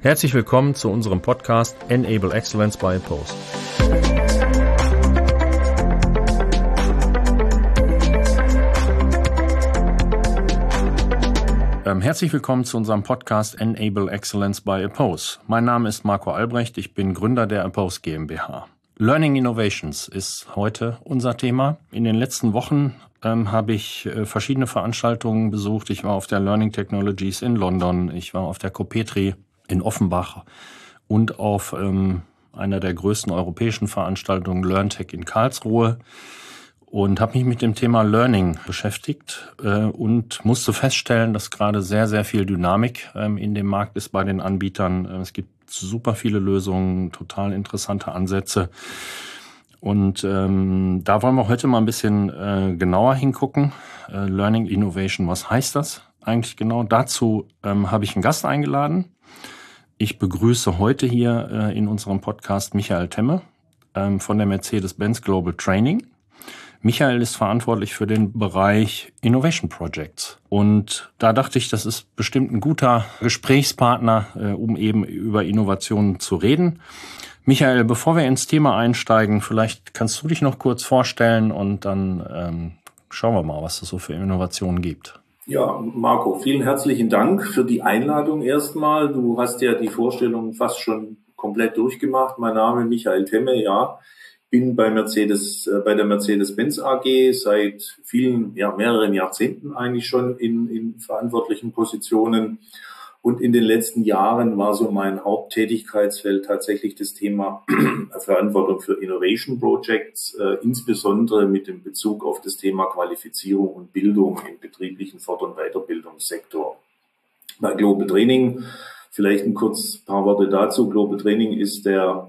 Herzlich willkommen zu unserem Podcast Enable Excellence by Post. Herzlich willkommen zu unserem Podcast Enable Excellence by Oppose. Mein Name ist Marco Albrecht, ich bin Gründer der Oppose GmbH. Learning Innovations ist heute unser Thema. In den letzten Wochen habe ich verschiedene Veranstaltungen besucht. Ich war auf der Learning Technologies in London, ich war auf der Copetri in Offenbach und auf einer der größten europäischen Veranstaltungen LearnTech in Karlsruhe und habe mich mit dem Thema Learning beschäftigt und musste feststellen, dass gerade sehr, sehr viel Dynamik in dem Markt ist bei den Anbietern. Es gibt super viele Lösungen, total interessante Ansätze. Und da wollen wir heute mal ein bisschen genauer hingucken. Learning Innovation, was heißt das eigentlich genau? Dazu habe ich einen Gast eingeladen. Ich begrüße heute hier in unserem Podcast Michael Temme von der Mercedes-Benz Global Training. Michael ist verantwortlich für den Bereich Innovation Projects. Und da dachte ich, das ist bestimmt ein guter Gesprächspartner, um eben über Innovationen zu reden. Michael, bevor wir ins Thema einsteigen, vielleicht kannst du dich noch kurz vorstellen und dann schauen wir mal, was es so für Innovationen gibt. Ja, Marco, vielen herzlichen Dank für die Einladung erstmal. Du hast ja die Vorstellung fast schon komplett durchgemacht. Mein Name ist Michael Temme, ja. Bin bei der Mercedes-Benz AG seit mehreren Jahrzehnten eigentlich schon in verantwortlichen Positionen. Und in den letzten Jahren war so mein Haupttätigkeitsfeld tatsächlich das Thema Verantwortung für Innovation Projects, insbesondere mit dem Bezug auf das Thema Qualifizierung und Bildung im betrieblichen Fort- und Weiterbildungssektor. Bei Global Training, vielleicht ein paar Worte dazu. Global Training ist der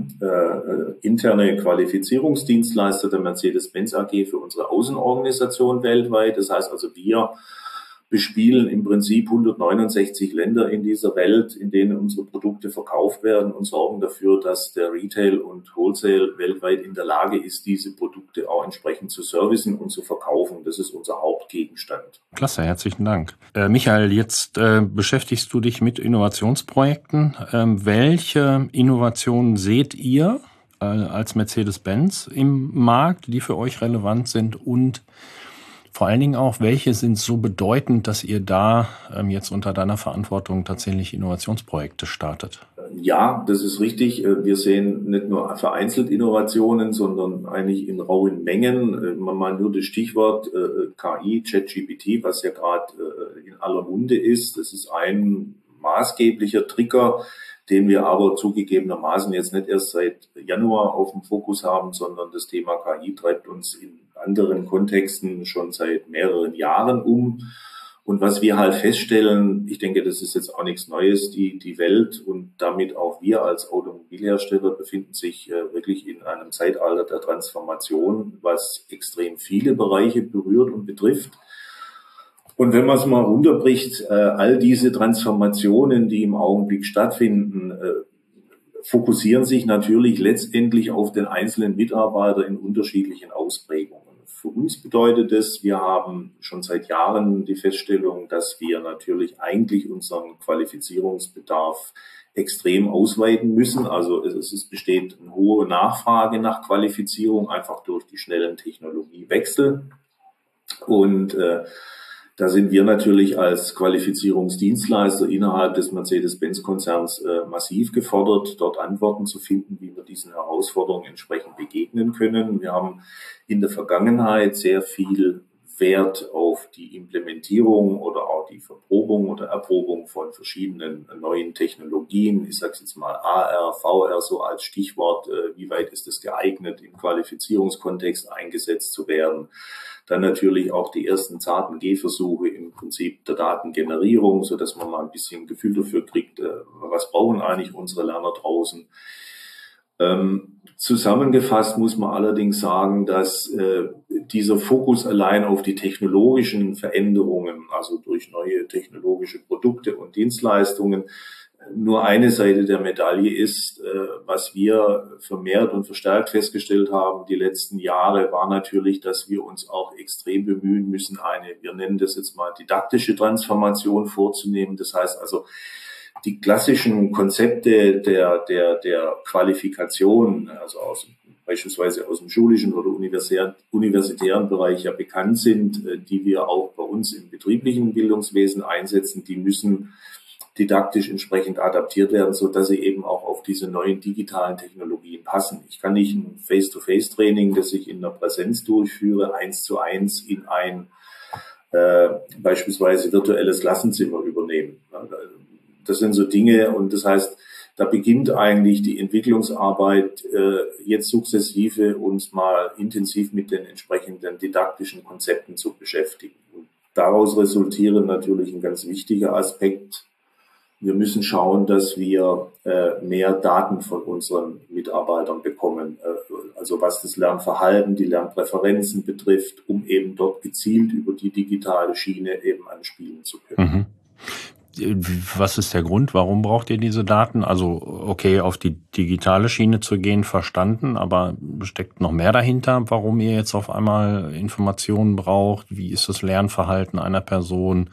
interne Qualifizierungsdienstleister der Mercedes-Benz AG für unsere Außenorganisation weltweit. Das heißt also, wir bespielen im Prinzip 169 Länder in dieser Welt, in denen unsere Produkte verkauft werden und sorgen dafür, dass der Retail und Wholesale weltweit in der Lage ist, diese Produkte auch entsprechend zu servicen und zu verkaufen. Das ist unser Hauptgegenstand. Klasse, herzlichen Dank. Michael, jetzt beschäftigst du dich mit Innovationsprojekten. Welche Innovationen seht ihr als Mercedes-Benz im Markt, die für euch relevant sind, und vor allen Dingen auch, welche sind so bedeutend, dass ihr da jetzt unter deiner Verantwortung tatsächlich Innovationsprojekte startet? Ja, das ist richtig. Wir sehen nicht nur vereinzelt Innovationen, sondern eigentlich in rauen Mengen. Mal nur das Stichwort KI, ChatGPT, was ja gerade in aller Munde ist. Das ist ein maßgeblicher Trigger, den wir aber zugegebenermaßen jetzt nicht erst seit Januar auf dem Fokus haben, sondern das Thema KI treibt uns in anderen Kontexten schon seit mehreren Jahren um. Und was wir halt feststellen, ich denke, das ist jetzt auch nichts Neues, die Welt und damit auch wir als Automobilhersteller befinden sich wirklich in einem Zeitalter der Transformation, was extrem viele Bereiche berührt und betrifft. Und wenn man es mal runterbricht, all diese Transformationen, die im Augenblick stattfinden, fokussieren sich natürlich letztendlich auf den einzelnen Mitarbeiter in unterschiedlichen Ausprägungen. Für uns bedeutet es, wir haben schon seit Jahren die Feststellung, dass wir natürlich eigentlich unseren Qualifizierungsbedarf extrem ausweiten müssen. Also es besteht eine hohe Nachfrage nach Qualifizierung, einfach durch die schnellen Technologiewechsel. Und da sind wir natürlich als Qualifizierungsdienstleister innerhalb des Mercedes-Benz-Konzerns massiv gefordert, dort Antworten zu finden, wie wir diesen Herausforderungen entsprechend begegnen können. Wir haben in der Vergangenheit sehr viel Wert auf die Implementierung oder auch die Verprobung oder Erprobung von verschiedenen neuen Technologien. Ich sage es jetzt mal AR, VR so als Stichwort. Wie weit ist es geeignet, im Qualifizierungskontext eingesetzt zu werden? Dann natürlich auch die ersten zarten Gehversuche im Prinzip der Datengenerierung, so dass man mal ein bisschen Gefühl dafür kriegt, was brauchen eigentlich unsere Lerner draußen. Zusammengefasst muss man allerdings sagen, dass dieser Fokus allein auf die technologischen Veränderungen, also durch neue technologische Produkte und Dienstleistungen, nur eine Seite der Medaille ist. Was wir vermehrt und verstärkt festgestellt haben die letzten Jahre, war natürlich, dass wir uns auch extrem bemühen müssen, wir nennen das jetzt mal didaktische Transformation vorzunehmen. Das heißt also, die klassischen Konzepte der Qualifikation, also beispielsweise aus dem schulischen oder universitären Bereich ja bekannt sind, die wir auch bei uns im betrieblichen Bildungswesen einsetzen, die müssen didaktisch entsprechend adaptiert werden, so dass sie eben auch auf diese neuen digitalen Technologien passen. Ich kann nicht ein Face-to-Face-Training, das ich in der Präsenz durchführe, 1:1 in ein beispielsweise virtuelles Klassenzimmer übernehmen. Das sind so Dinge, und das heißt, da beginnt eigentlich die Entwicklungsarbeit jetzt sukzessive, uns mal intensiv mit den entsprechenden didaktischen Konzepten zu beschäftigen. Und daraus resultiert natürlich ein ganz wichtiger Aspekt. Wir müssen schauen, dass wir mehr Daten von unseren Mitarbeitern bekommen, also was das Lernverhalten, die Lernpräferenzen betrifft, um eben dort gezielt über die digitale Schiene eben anspielen zu können. Was ist der Grund? Warum braucht ihr diese Daten? Also okay, auf die digitale Schiene zu gehen, verstanden, aber steckt noch mehr dahinter, warum ihr jetzt auf einmal Informationen braucht? Wie ist das Lernverhalten einer Person?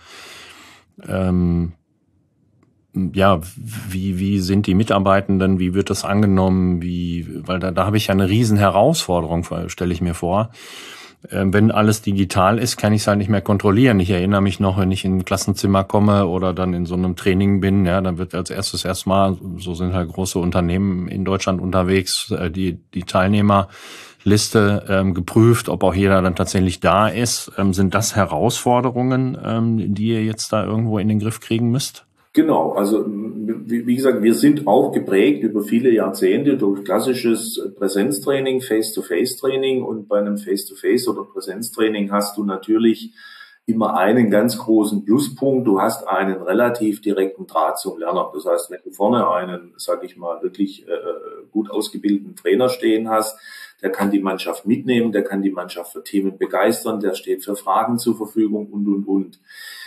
Wie sind die Mitarbeitenden? Wie wird das angenommen? Weil da habe ich ja eine riesen Herausforderung, stelle ich mir vor. Wenn alles digital ist, kann ich es halt nicht mehr kontrollieren. Ich erinnere mich noch, wenn ich in ein Klassenzimmer komme oder dann in so einem Training bin, ja, dann wird als erstes erstmal, so sind halt große Unternehmen in Deutschland unterwegs, die Teilnehmerliste geprüft, ob auch jeder dann tatsächlich da ist. Sind das Herausforderungen, die ihr jetzt da irgendwo in den Griff kriegen müsst? Genau, also wie gesagt, wir sind auch geprägt über viele Jahrzehnte durch klassisches Präsenztraining, Face-to-Face-Training, und bei einem Face-to-Face- oder Präsenztraining hast du natürlich immer einen ganz großen Pluspunkt. Du hast einen relativ direkten Draht zum Lerner. Das heißt, wenn du vorne einen, sage ich mal, wirklich gut ausgebildeten Trainer stehen hast, der kann die Mannschaft mitnehmen, der kann die Mannschaft für Themen begeistern, der steht für Fragen zur Verfügung und.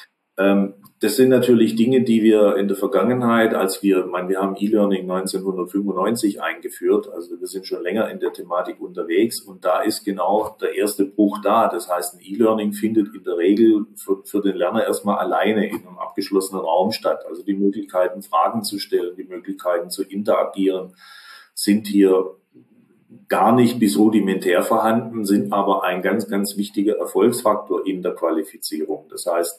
Das sind natürlich Dinge, die wir in der Vergangenheit, wir haben E-Learning 1995 eingeführt, also wir sind schon länger in der Thematik unterwegs, und da ist genau der erste Bruch da. Das heißt, ein E-Learning findet in der Regel für den Lerner erstmal alleine in einem abgeschlossenen Raum statt. Also die Möglichkeiten, Fragen zu stellen, die Möglichkeiten zu interagieren, sind hier gar nicht bis rudimentär vorhanden, sind aber ein ganz, ganz wichtiger Erfolgsfaktor in der Qualifizierung. Das heißt,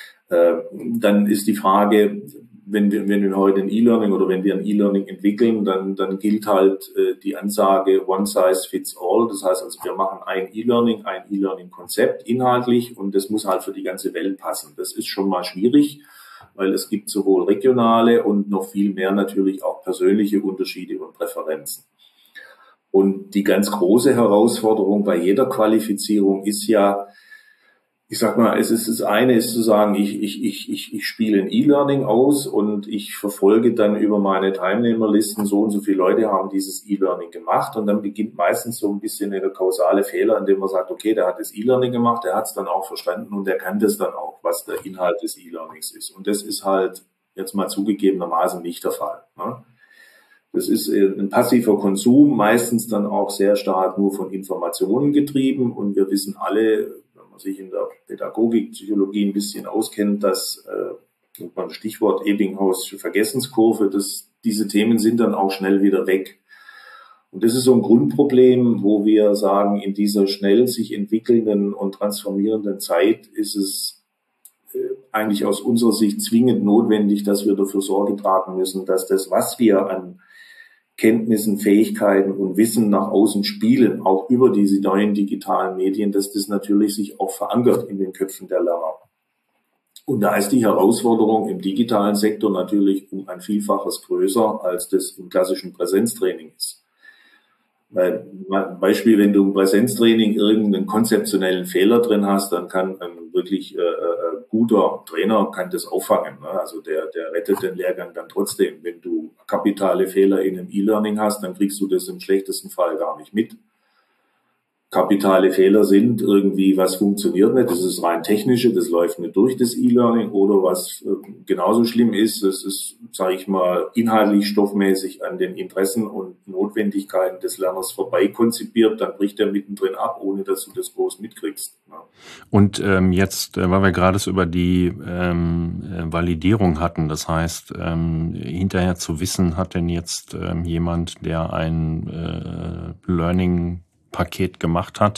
dann ist die Frage, wenn wir heute ein E-Learning oder wenn wir ein E-Learning entwickeln, dann gilt halt die Ansage One Size Fits All. Das heißt also, wir machen ein E-Learning-Konzept inhaltlich, und das muss halt für die ganze Welt passen. Das ist schon mal schwierig, weil es gibt sowohl regionale und noch viel mehr natürlich auch persönliche Unterschiede und Präferenzen. Und die ganz große Herausforderung bei jeder Qualifizierung ist ja, ich sag mal, das eine ist zu sagen, ich spiele ein E-Learning aus und ich verfolge dann über meine Teilnehmerlisten, so und so viele Leute haben dieses E-Learning gemacht, und dann beginnt meistens so ein bisschen der kausale Fehler, indem man sagt, okay, der hat das E-Learning gemacht, der hat es dann auch verstanden und der kann das dann auch, was der Inhalt des E-Learnings ist. Und das ist halt jetzt mal zugegebenermaßen nicht der Fall, ne? Das ist ein passiver Konsum, meistens dann auch sehr stark nur von Informationen getrieben, und wir wissen alle, sich in der Pädagogik, Psychologie ein bisschen auskennt, dass, man Stichwort Ebbinghaus'sche Vergessenskurve, diese Themen sind dann auch schnell wieder weg. Und das ist so ein Grundproblem, wo wir sagen, in dieser schnell sich entwickelnden und transformierenden Zeit ist es eigentlich aus unserer Sicht zwingend notwendig, dass wir dafür Sorge tragen müssen, dass das, was wir an Kenntnissen, Fähigkeiten und Wissen nach außen spielen, auch über diese neuen digitalen Medien, dass das natürlich sich auch verankert in den Köpfen der Lerner. Und da ist die Herausforderung im digitalen Sektor natürlich um ein Vielfaches größer, als das im klassischen Präsenztraining ist. Weil, Beispiel, wenn du im Präsenztraining irgendeinen konzeptionellen Fehler drin hast, dann kann ein wirklich guter Trainer kann das auffangen, ne? Also der rettet den Lehrgang dann trotzdem. Wenn du kapitale Fehler in einem E-Learning hast, dann kriegst du das im schlechtesten Fall gar nicht mit. kapitale Fehler sind, irgendwie was funktioniert nicht, das ist rein technische, das läuft nicht durch, das E-Learning, oder was genauso schlimm ist, das ist, sage ich mal, inhaltlich, stoffmäßig an den Interessen und Notwendigkeiten des Lerners vorbei konzipiert, dann bricht er mittendrin ab, ohne dass du das groß mitkriegst. Ja. Und jetzt, weil wir gerade so über die Validierung hatten, das heißt, hinterher zu wissen, hat denn jetzt jemand, der ein Learning-Paket gemacht hat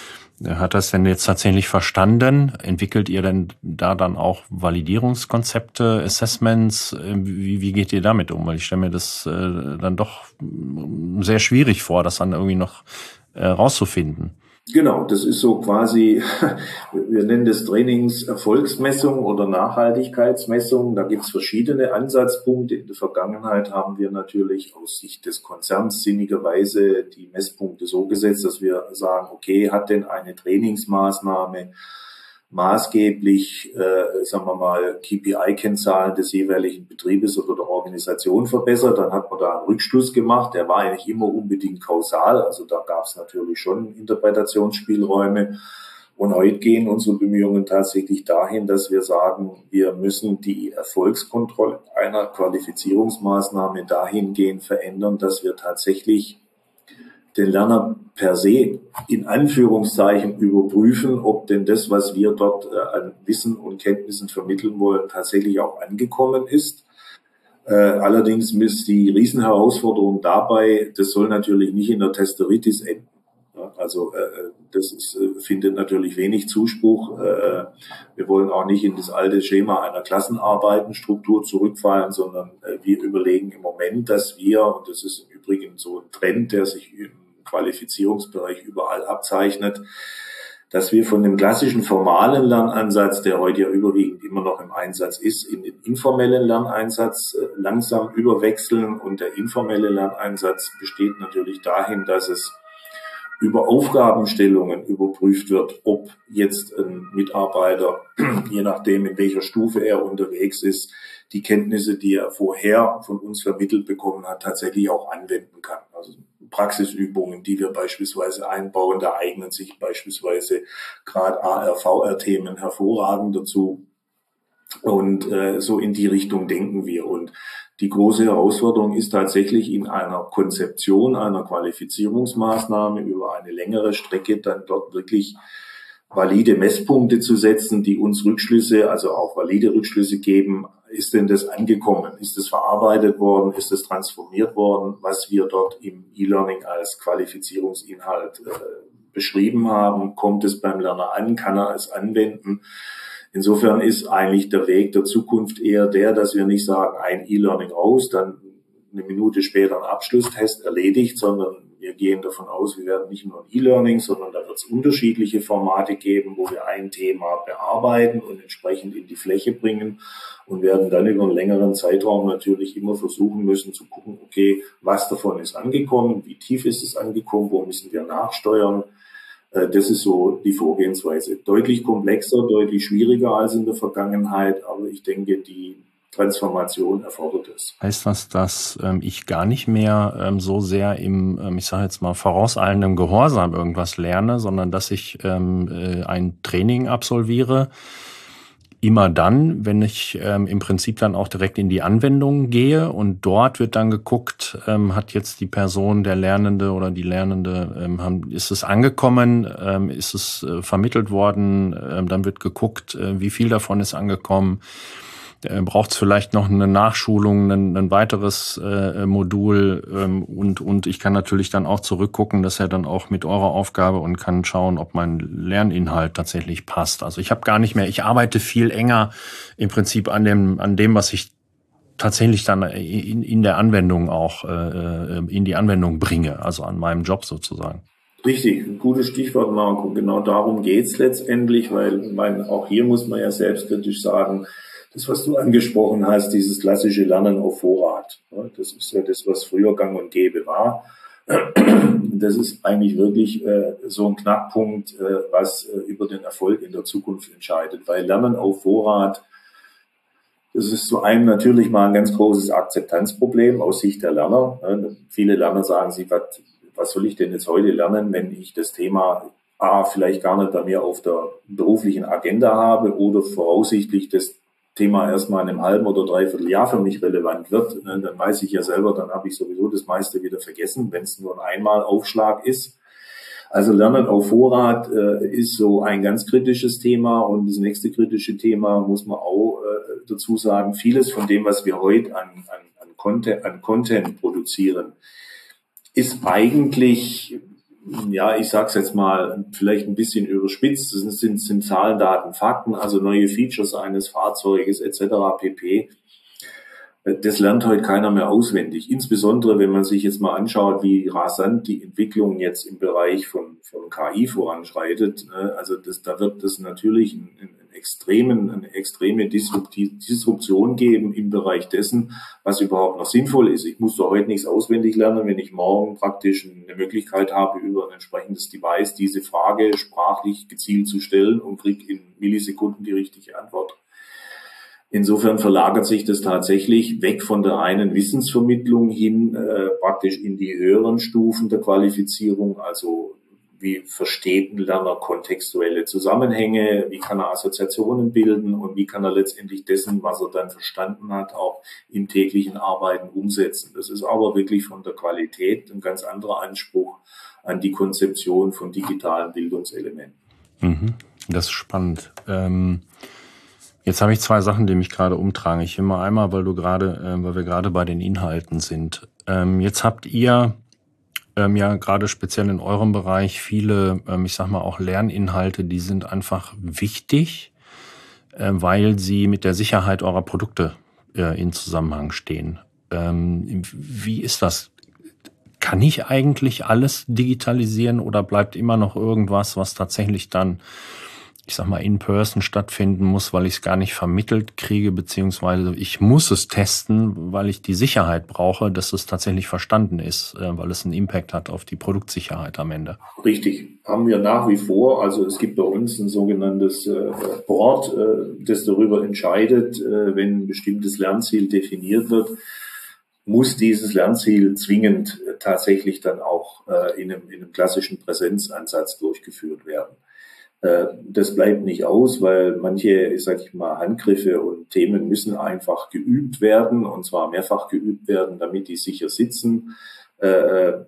das denn jetzt tatsächlich verstanden? Entwickelt ihr denn da dann auch Validierungskonzepte, Assessments? Wie geht ihr damit um? Weil ich stelle mir das dann doch sehr schwierig vor, das dann irgendwie noch rauszufinden. Genau, das ist so quasi, wir nennen das Trainingserfolgsmessung oder Nachhaltigkeitsmessung. Da gibt es verschiedene Ansatzpunkte. In der Vergangenheit haben wir natürlich aus Sicht des Konzerns sinnigerweise die Messpunkte so gesetzt, dass wir sagen, okay, hat denn eine Trainingsmaßnahme maßgeblich, sagen wir mal, KPI-Kennzahlen des jeweiligen Betriebes oder der Organisation verbessert, dann hat man da einen Rückschluss gemacht. Der war eigentlich immer unbedingt kausal, also da gab es natürlich schon Interpretationsspielräume. Und heute gehen unsere Bemühungen tatsächlich dahin, dass wir sagen, wir müssen die Erfolgskontrolle einer Qualifizierungsmaßnahme dahingehend verändern, dass wir tatsächlich den Lerner per se in Anführungszeichen überprüfen, ob denn das, was wir dort an Wissen und Kenntnissen vermitteln wollen, tatsächlich auch angekommen ist. Allerdings ist die Riesenherausforderung dabei, das soll natürlich nicht in der Testeritis enden. Also das findet natürlich wenig Zuspruch. Wir wollen auch nicht in das alte Schema einer Klassenarbeitenstruktur zurückfallen, sondern wir überlegen im Moment, dass wir, und das ist im Übrigen so ein Trend, der sich im Qualifizierungsbereich überall abzeichnet, dass wir von dem klassischen formalen Lernansatz, der heute ja überwiegend immer noch im Einsatz ist, in den informellen Lerneinsatz langsam überwechseln. Und der informelle Lerneinsatz besteht natürlich dahin, dass es über Aufgabenstellungen überprüft wird, ob jetzt ein Mitarbeiter, je nachdem in welcher Stufe er unterwegs ist, die Kenntnisse, die er vorher von uns vermittelt bekommen hat, tatsächlich auch anwenden kann. Also Praxisübungen, die wir beispielsweise einbauen, da eignen sich beispielsweise gerade AR-VR-Themen hervorragend dazu. Und so in die Richtung denken wir. Und die große Herausforderung ist tatsächlich in einer Konzeption einer Qualifizierungsmaßnahme über eine längere Strecke dann dort wirklich valide Messpunkte zu setzen, die uns Rückschlüsse, also auch valide Rückschlüsse geben. Ist denn das angekommen? Ist es verarbeitet worden? Ist es transformiert worden, was wir dort im E-Learning als Qualifizierungsinhalt beschrieben haben? Kommt es beim Lerner an? Kann er es anwenden? Insofern ist eigentlich der Weg der Zukunft eher der, dass wir nicht sagen, ein E-Learning raus, dann eine Minute später ein Abschlusstest erledigt, sondern wir gehen davon aus, wir werden nicht nur ein E-Learning, sondern da wird es unterschiedliche Formate geben, wo wir ein Thema bearbeiten und entsprechend in die Fläche bringen und werden dann über einen längeren Zeitraum natürlich immer versuchen müssen zu gucken, okay, was davon ist angekommen, wie tief ist es angekommen, wo müssen wir nachsteuern. Das ist so die Vorgehensweise. Deutlich komplexer, deutlich schwieriger als in der Vergangenheit, aber ich denke, die Transformation erfordert es. Heißt das, dass ich gar nicht mehr so sehr im, ich sage jetzt mal, vorauseilendem Gehorsam irgendwas lerne, sondern dass ich ein Training absolviere, immer dann, wenn ich im Prinzip dann auch direkt in die Anwendung gehe und dort wird dann geguckt, hat jetzt die Person, der Lernende oder die Lernende, ist es angekommen, ist es vermittelt worden, dann wird geguckt, wie viel davon ist angekommen. Braucht es vielleicht noch eine Nachschulung, ein weiteres Modul und ich kann natürlich dann auch zurückgucken, dass er dann auch mit eurer Aufgabe und kann schauen, ob mein Lerninhalt tatsächlich passt. Also ich habe gar nicht mehr, ich arbeite viel enger im Prinzip an dem, was ich tatsächlich dann in der Anwendung auch in die Anwendung bringe, also an meinem Job sozusagen. Richtig, ein gutes Stichwort, Marco. Genau darum geht's letztendlich, weil auch hier muss man ja selbstkritisch sagen, das, was du angesprochen hast, dieses klassische Lernen auf Vorrat, das ist ja das, was früher gang und gäbe war. Das ist eigentlich wirklich so ein Knackpunkt, was über den Erfolg in der Zukunft entscheidet. Weil Lernen auf Vorrat, das ist zu einem natürlich mal ein ganz großes Akzeptanzproblem aus Sicht der Lerner. Viele Lerner sagen sich, was was soll ich denn jetzt heute lernen, wenn ich das Thema vielleicht gar nicht bei mir auf der beruflichen Agenda habe oder voraussichtlich das Thema erstmal in einem halben oder dreiviertel Jahr für mich relevant wird, dann weiß ich ja selber, dann habe ich sowieso das meiste wieder vergessen, wenn es nur ein Einmalaufschlag ist. Also Lernen auf Vorrat ist so ein ganz kritisches Thema, und das nächste kritische Thema muss man auch dazu sagen, vieles von dem, was wir heute an Content produzieren, ist eigentlich, ja, ich sag's jetzt mal, vielleicht ein bisschen überspitzt. Das sind Zahlen, Daten, Fakten, also neue Features eines Fahrzeuges etc. pp. Das lernt heute keiner mehr auswendig. Insbesondere, wenn man sich jetzt mal anschaut, wie rasant die Entwicklung jetzt im Bereich von KI voranschreitet. Also da wird es natürlich eine extreme Disruption geben im Bereich dessen, was überhaupt noch sinnvoll ist. Ich muss doch heute nichts auswendig lernen, wenn ich morgen praktisch eine Möglichkeit habe, über ein entsprechendes Device diese Frage sprachlich gezielt zu stellen und kriege in Millisekunden die richtige Antwort. Insofern verlagert sich das tatsächlich weg von der reinen Wissensvermittlung hin praktisch in die höheren Stufen der Qualifizierung. Also wie versteht ein Lerner kontextuelle Zusammenhänge, wie kann er Assoziationen bilden und wie kann er letztendlich dessen, was er dann verstanden hat, auch im täglichen Arbeiten umsetzen. Das ist aber wirklich von der Qualität ein ganz anderer Anspruch an die Konzeption von digitalen Bildungselementen. Das ist spannend. Jetzt habe ich zwei Sachen, die mich gerade umtragen. Ich will mal einmal, weil wir gerade bei den Inhalten sind. Jetzt habt ihr ja gerade speziell in eurem Bereich viele, ich sag mal auch Lerninhalte, die sind einfach wichtig, weil sie mit der Sicherheit eurer Produkte in Zusammenhang stehen. Wie ist das? Kann ich eigentlich alles digitalisieren oder bleibt immer noch irgendwas, was tatsächlich dann, ich sag mal, in person stattfinden muss, weil ich es gar nicht vermittelt kriege, beziehungsweise ich muss es testen, weil ich die Sicherheit brauche, dass es tatsächlich verstanden ist, weil es einen Impact hat auf die Produktsicherheit am Ende. Richtig, haben wir nach wie vor. Also es gibt bei uns ein sogenanntes Board, das darüber entscheidet, wenn ein bestimmtes Lernziel definiert wird, muss dieses Lernziel zwingend tatsächlich dann auch in einem klassischen Präsenzansatz durchgeführt werden. Das bleibt nicht aus, weil manche, sag ich mal, Handgriffe und Themen müssen einfach geübt werden, und zwar mehrfach geübt werden, damit die sicher sitzen. Das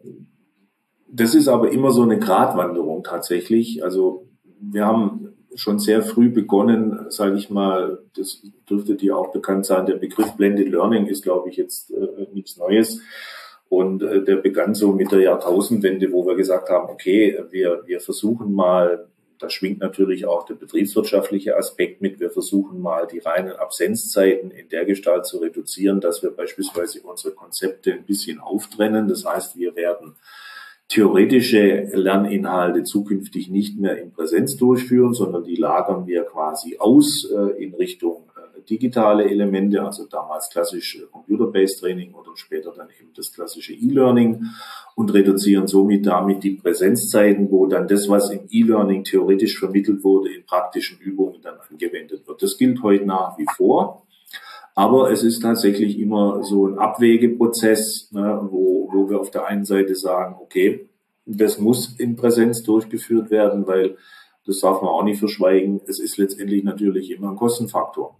ist aber immer so eine Gratwanderung tatsächlich. Also wir haben schon sehr früh begonnen, sage ich mal, das dürfte dir auch bekannt sein, der Begriff Blended Learning ist, glaube ich, jetzt nichts Neues. Und der begann so mit der Jahrtausendwende, wo wir gesagt haben, okay, wir versuchen mal, da schwingt natürlich auch der betriebswirtschaftliche Aspekt mit. Wir versuchen mal, die reinen Absenzzeiten in der Gestalt zu reduzieren, dass wir beispielsweise unsere Konzepte ein bisschen auftrennen. Das heißt, wir werden theoretische Lerninhalte zukünftig nicht mehr in Präsenz durchführen, sondern die lagern wir quasi aus in Richtung digitale Elemente, also damals klassisch Computer-Based Training oder später dann eben das klassische E-Learning, und reduzieren somit damit die Präsenzzeiten, wo dann das, was im E-Learning theoretisch vermittelt wurde, in praktischen Übungen dann angewendet wird. Das gilt heute nach wie vor, aber es ist tatsächlich immer so ein Abwägeprozess, wo wir auf der einen Seite sagen, okay, das muss in Präsenz durchgeführt werden, weil, das darf man auch nicht verschweigen, es ist letztendlich natürlich immer ein Kostenfaktor.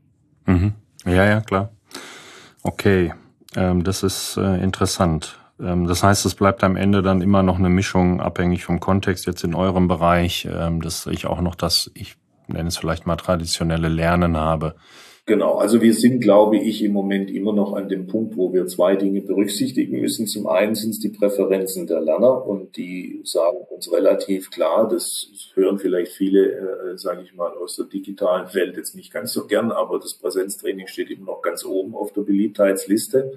Ja, klar. Okay, das ist interessant. Das heißt, es bleibt am Ende dann immer noch eine Mischung, abhängig vom Kontext jetzt in eurem Bereich, dass ich auch noch das, ich nenne es vielleicht mal traditionelle Lernen habe. Genau, also wir sind, glaube ich, im Moment immer noch an dem Punkt, wo wir zwei Dinge berücksichtigen müssen. Zum einen sind es die Präferenzen der Lerner, und die sagen uns relativ klar, das hören vielleicht viele, sage ich mal, aus der digitalen Welt jetzt nicht ganz so gern, aber das Präsenztraining steht immer noch ganz oben auf der Beliebtheitsliste.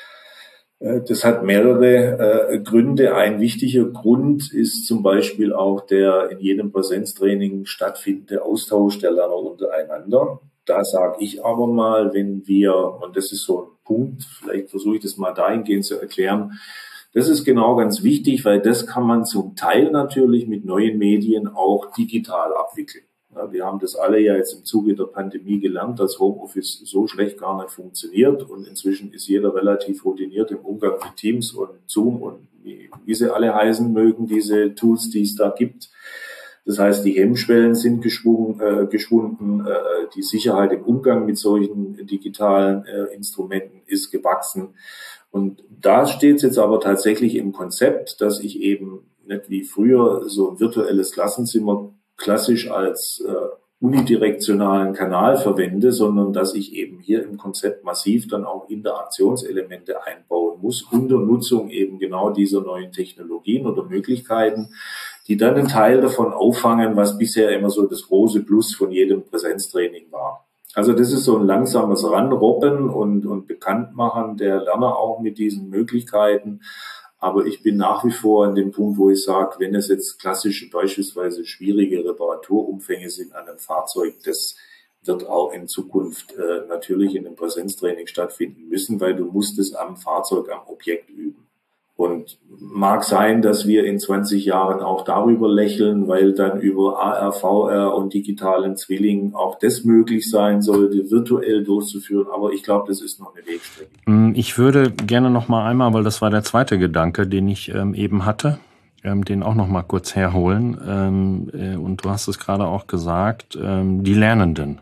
Das hat mehrere Gründe. Ein wichtiger Grund ist zum Beispiel auch der in jedem Präsenztraining stattfindende Austausch der Lerner untereinander. Da sage ich aber mal, wenn wir, und das ist so ein Punkt, vielleicht versuche ich das mal dahingehend zu erklären, das ist genau ganz wichtig, weil das kann man zum Teil natürlich mit neuen Medien auch digital abwickeln. Ja, wir haben das alle ja jetzt im Zuge der Pandemie gelernt, dass Homeoffice so schlecht gar nicht funktioniert. Und inzwischen ist jeder relativ routiniert im Umgang mit Teams und Zoom und wie sie alle heißen mögen, diese Tools, die es da gibt. Das heißt, die Hemmschwellen sind geschwunden, die Sicherheit im Umgang mit solchen digitalen Instrumenten ist gewachsen. Und da steht es jetzt aber tatsächlich im Konzept, dass ich eben nicht wie früher so ein virtuelles Klassenzimmer klassisch als unidirektionalen Kanal verwende, sondern dass ich eben hier im Konzept massiv dann auch Interaktionselemente einbauen muss, unter Nutzung eben genau dieser neuen Technologien oder Möglichkeiten, die dann einen Teil davon auffangen, was bisher immer so das große Plus von jedem Präsenztraining war. Also das ist so ein langsames Ranrobben und Bekanntmachen der Lerner auch mit diesen Möglichkeiten. Aber ich bin nach wie vor an dem Punkt, wo ich sage, wenn es jetzt klassische, beispielsweise schwierige Reparaturumfänge sind an einem Fahrzeug, das wird auch in Zukunft natürlich in einem Präsenztraining stattfinden müssen, weil du musst es am Fahrzeug, am Objekt üben. Und mag sein, dass wir in 20 Jahren auch darüber lächeln, weil dann über AR, VR und digitalen Zwillingen auch das möglich sein sollte, virtuell durchzuführen. Aber ich glaube, das ist noch eine Wegstrecke. Ich würde gerne noch mal einmal, weil das war der zweite Gedanke, den ich eben hatte, den auch noch mal kurz herholen. Und du hast es gerade auch gesagt, die Lernenden.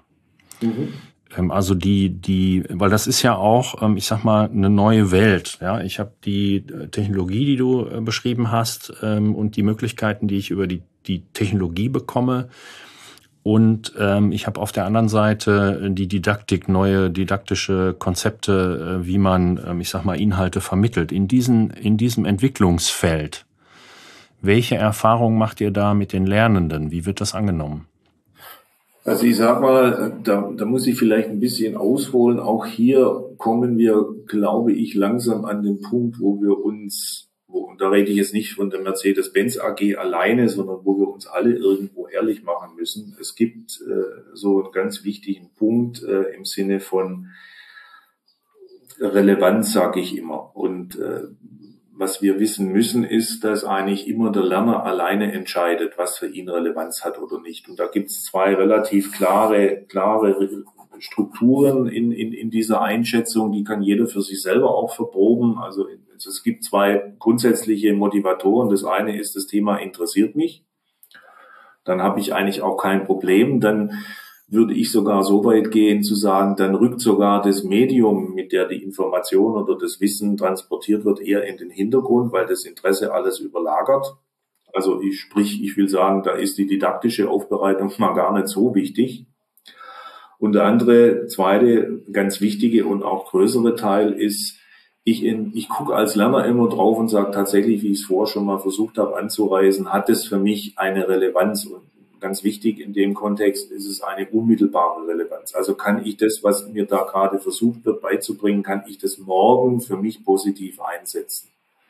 Also weil das ist ja auch, ich sag mal, eine neue Welt. Ja, ich habe die Technologie, die du beschrieben hast, und die Möglichkeiten, die ich über die Technologie bekomme. Und ich habe auf der anderen Seite die Didaktik, neue didaktische Konzepte, wie man, ich sag mal, Inhalte vermittelt. In diesem Entwicklungsfeld, welche Erfahrungen macht ihr da mit den Lernenden? Wie wird das angenommen? Also ich sag mal, da muss ich vielleicht ein bisschen ausholen. Auch hier kommen wir, glaube ich, langsam an den Punkt, wo wir uns, und da rede ich jetzt nicht von der Mercedes-Benz AG alleine, sondern wo wir uns alle irgendwo ehrlich machen müssen. Es gibt so einen ganz wichtigen Punkt im Sinne von Relevanz, sage ich immer. Und was wir wissen müssen, ist, dass eigentlich immer der Lerner alleine entscheidet, was für ihn Relevanz hat oder nicht. Und da gibt es zwei relativ klare Strukturen in dieser Einschätzung, die kann jeder für sich selber auch verproben. Also es gibt zwei grundsätzliche Motivatoren. Das eine ist, das Thema interessiert mich. Dann habe ich eigentlich auch kein Problem. Dann würde ich sogar so weit gehen zu sagen, dann rückt sogar das Medium, mit der die Information oder das Wissen transportiert wird, eher in den Hintergrund, weil das Interesse alles überlagert. Also ich will sagen, da ist die didaktische Aufbereitung mal gar nicht so wichtig. Und der andere, zweite, ganz wichtige und auch größere Teil ist, ich gucke als Lerner immer drauf und sage tatsächlich, wie ich es vorher schon mal versucht habe anzureißen, hat es für mich eine Relevanz? Und ganz wichtig in dem Kontext ist es eine unmittelbare Relevanz. Also kann ich das, was mir da gerade versucht wird beizubringen, kann ich das morgen für mich positiv einsetzen?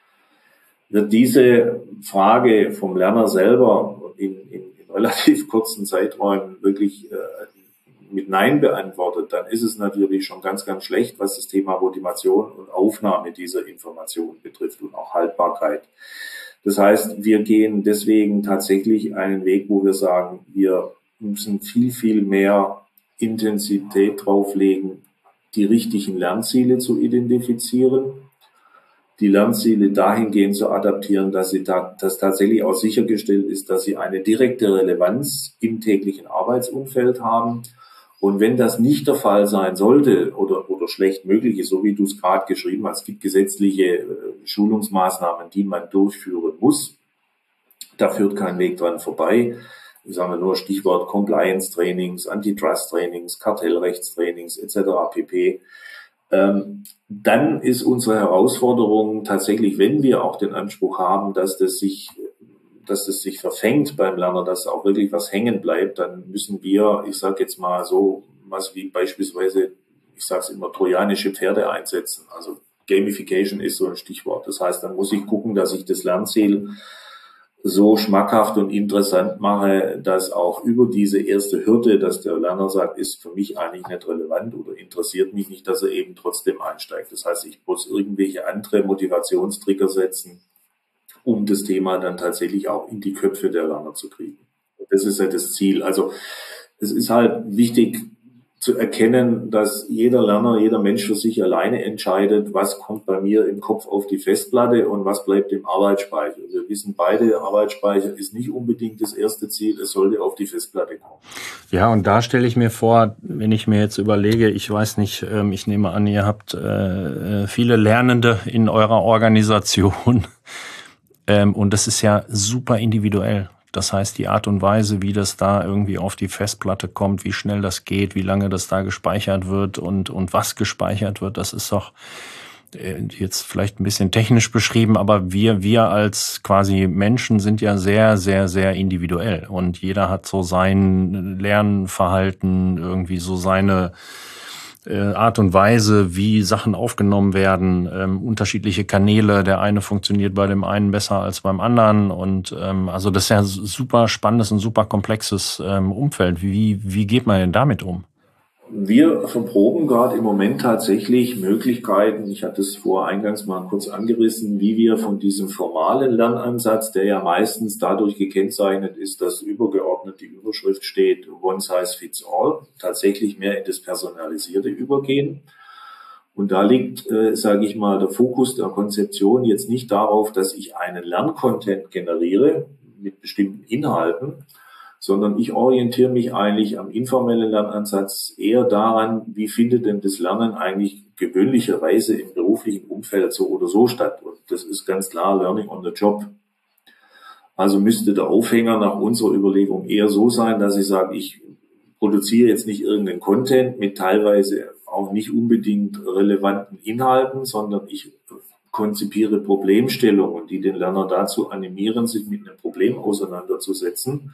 Wird diese Frage vom Lerner selber in relativ kurzen Zeiträumen wirklich mit Nein beantwortet, dann ist es natürlich schon ganz, ganz schlecht, was das Thema Motivation und Aufnahme dieser Information betrifft und auch Haltbarkeit. Das heißt, wir gehen deswegen tatsächlich einen Weg, wo wir sagen, wir müssen viel, viel mehr Intensität drauflegen, die richtigen Lernziele zu identifizieren, die Lernziele dahingehend zu adaptieren, dass tatsächlich auch sichergestellt ist, dass sie eine direkte Relevanz im täglichen Arbeitsumfeld haben. Und wenn das nicht der Fall sein sollte oder schlecht möglich ist, so wie du es gerade geschrieben hast, es gibt gesetzliche Schulungsmaßnahmen, die man durchführen muss. Da führt kein Weg dran vorbei. Ich sage nur Stichwort Compliance-Trainings, Antitrust-Trainings, Kartellrechtstrainings etc. pp. Dann ist unsere Herausforderung tatsächlich, wenn wir auch den Anspruch haben, dass es sich verfängt beim Lerner, dass auch wirklich was hängen bleibt, dann müssen wir, ich sage jetzt mal so, was wie beispielsweise, ich sage es immer, trojanische Pferde einsetzen. Also Gamification ist so ein Stichwort. Das heißt, dann muss ich gucken, dass ich das Lernziel so schmackhaft und interessant mache, dass auch über diese erste Hürde, dass der Lerner sagt, ist für mich eigentlich nicht relevant oder interessiert mich nicht, dass er eben trotzdem einsteigt. Das heißt, ich muss irgendwelche andere Motivationstrigger setzen, um das Thema dann tatsächlich auch in die Köpfe der Lerner zu kriegen. Das ist ja das Ziel. Also es ist halt wichtig zu erkennen, dass jeder Lerner, jeder Mensch für sich alleine entscheidet, was kommt bei mir im Kopf auf die Festplatte und was bleibt im Arbeitsspeicher. Wir wissen beide, Arbeitsspeicher ist nicht unbedingt das erste Ziel, es sollte auf die Festplatte kommen. Ja, und da stelle ich mir vor, wenn ich mir jetzt überlege, ich weiß nicht, ich nehme an, ihr habt viele Lernende in eurer Organisation und das ist ja super individuell. Das heißt, die Art und Weise, wie das da irgendwie auf die Festplatte kommt, wie schnell das geht, wie lange das da gespeichert wird und was gespeichert wird, das ist doch jetzt vielleicht ein bisschen technisch beschrieben, aber wir als quasi Menschen sind ja sehr, sehr, sehr individuell und jeder hat so sein Lernverhalten, irgendwie so seine Art und Weise, wie Sachen aufgenommen werden, unterschiedliche Kanäle. Der eine funktioniert bei dem einen besser als beim anderen und also das ist ja super spannendes und super komplexes Umfeld. Wie geht man denn damit um? Wir verproben gerade im Moment tatsächlich Möglichkeiten, ich hatte es vor eingangs mal kurz angerissen, wie wir von diesem formalen Lernansatz, der ja meistens dadurch gekennzeichnet ist, dass übergeordnet die Überschrift steht, One Size Fits All, tatsächlich mehr in das Personalisierte übergehen. Und da liegt, sage ich mal, der Fokus der Konzeption jetzt nicht darauf, dass ich einen Lerncontent generiere mit bestimmten Inhalten, sondern ich orientiere mich eigentlich am informellen Lernansatz eher daran, wie findet denn das Lernen eigentlich gewöhnlicherweise im beruflichen Umfeld so oder so statt. Und das ist ganz klar Learning on the Job. Also müsste der Aufhänger nach unserer Überlegung eher so sein, dass ich sage, ich produziere jetzt nicht irgendeinen Content mit teilweise auch nicht unbedingt relevanten Inhalten, sondern ich konzipiere Problemstellungen, die den Lerner dazu animieren, sich mit einem Problem auseinanderzusetzen.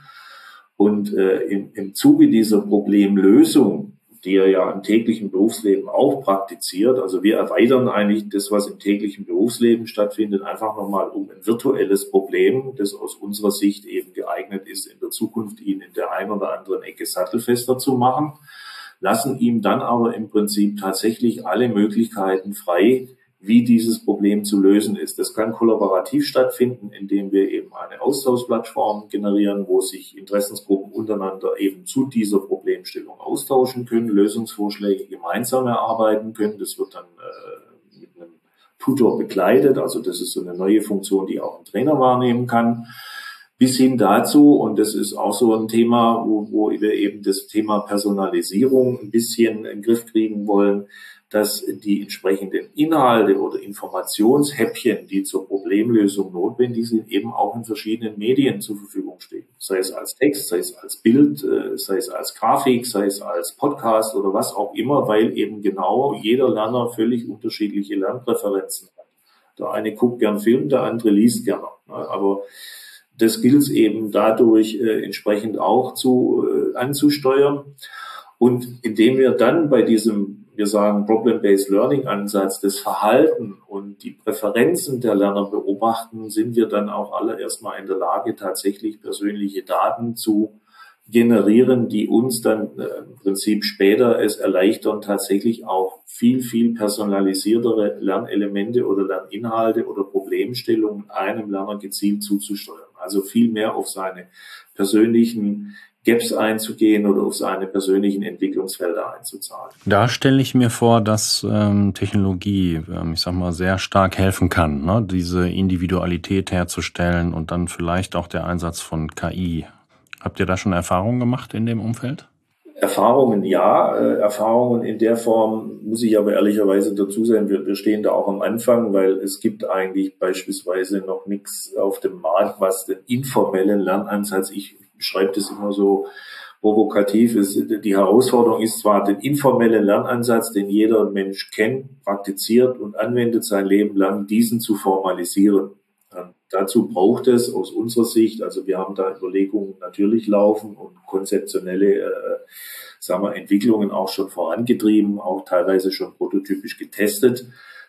Und im Zuge dieser Problemlösung, die er ja im täglichen Berufsleben auch praktiziert, also wir erweitern eigentlich das, was im täglichen Berufsleben stattfindet, einfach nochmal um ein virtuelles Problem, das aus unserer Sicht eben geeignet ist, in der Zukunft ihn in der einen oder anderen Ecke sattelfester zu machen, lassen ihm dann aber im Prinzip tatsächlich alle Möglichkeiten frei, wie dieses Problem zu lösen ist. Das kann kollaborativ stattfinden, indem wir eben eine Austauschplattform generieren, wo sich Interessensgruppen untereinander eben zu dieser Problemstellung austauschen können, Lösungsvorschläge gemeinsam erarbeiten können. Das wird dann mit einem Tutor begleitet. Also das ist so eine neue Funktion, die auch ein Trainer wahrnehmen kann. Bis hin dazu, und das ist auch so ein Thema, wo wir eben das Thema Personalisierung ein bisschen in den Griff kriegen wollen, dass die entsprechenden Inhalte oder Informationshäppchen, die zur Problemlösung notwendig sind, eben auch in verschiedenen Medien zur Verfügung stehen. Sei es als Text, sei es als Bild, sei es als Grafik, sei es als Podcast oder was auch immer, weil eben genau jeder Lerner völlig unterschiedliche Lernpräferenzen hat. Der eine guckt gern Film, der andere liest gerne. Aber das gilt es eben dadurch entsprechend auch anzusteuern. Und indem wir dann bei diesem, wir sagen, Problem-Based Learning-Ansatz das Verhalten und die Präferenzen der Lerner beobachten, sind wir dann auch alle erstmal in der Lage, tatsächlich persönliche Daten zu generieren, die uns dann im Prinzip später es erleichtern, tatsächlich auch viel, viel personalisiertere Lernelemente oder Lerninhalte oder Problemstellungen einem Lerner gezielt zuzusteuern. Also viel mehr auf seine persönlichen Gaps einzugehen oder auf seine persönlichen Entwicklungsfelder einzuzahlen. Da stelle ich mir vor, dass Technologie, ich sag mal, sehr stark helfen kann, ne? Diese Individualität herzustellen und dann vielleicht auch der Einsatz von KI. Habt ihr da schon Erfahrungen gemacht in dem Umfeld? Erfahrungen ja, Erfahrungen in der Form muss ich aber ehrlicherweise dazu sagen, wir stehen da auch am Anfang, weil es gibt eigentlich beispielsweise noch nichts auf dem Markt, was den informellen Lernansatz, ich beschreibe das immer so provokativ, ist. Die Herausforderung ist zwar den informellen Lernansatz, den jeder Mensch kennt, praktiziert und anwendet sein Leben lang, diesen zu formalisieren. Dazu braucht es aus unserer Sicht, also wir haben da Überlegungen natürlich laufen und konzeptionelle Entwicklungen auch schon vorangetrieben, auch teilweise schon prototypisch getestet.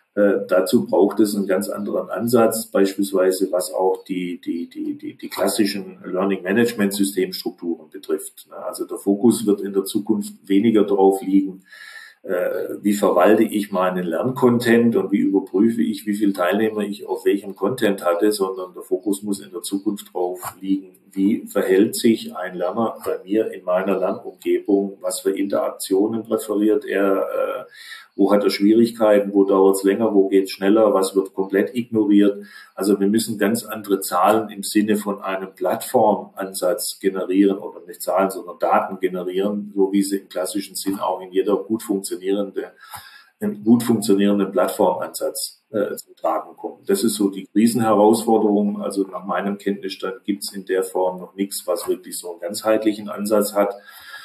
Dazu braucht es einen ganz anderen Ansatz, beispielsweise was auch die klassischen Learning Management Systemstrukturen betrifft. Also der Fokus wird in der Zukunft weniger darauf liegen, wie verwalte ich meinen Lerncontent und wie überprüfe ich, wie viele Teilnehmer ich auf welchem Content hatte, sondern der Fokus muss in der Zukunft drauf liegen, wie verhält sich ein Lerner bei mir in meiner Lernumgebung, was für Interaktionen präferiert er, wo hat er Schwierigkeiten, wo dauert es länger, wo geht es schneller, was wird komplett ignoriert. Also wir müssen ganz andere Zahlen im Sinne von einem Plattformansatz generieren oder nicht Zahlen, sondern Daten generieren, so wie sie im klassischen Sinn auch in jeder gut funktionierenden Plattformansatz zum Tragen kommen. Das ist so die Riesenherausforderung. Also nach meinem Kenntnisstand gibt es in der Form noch nichts, was wirklich so einen ganzheitlichen Ansatz hat.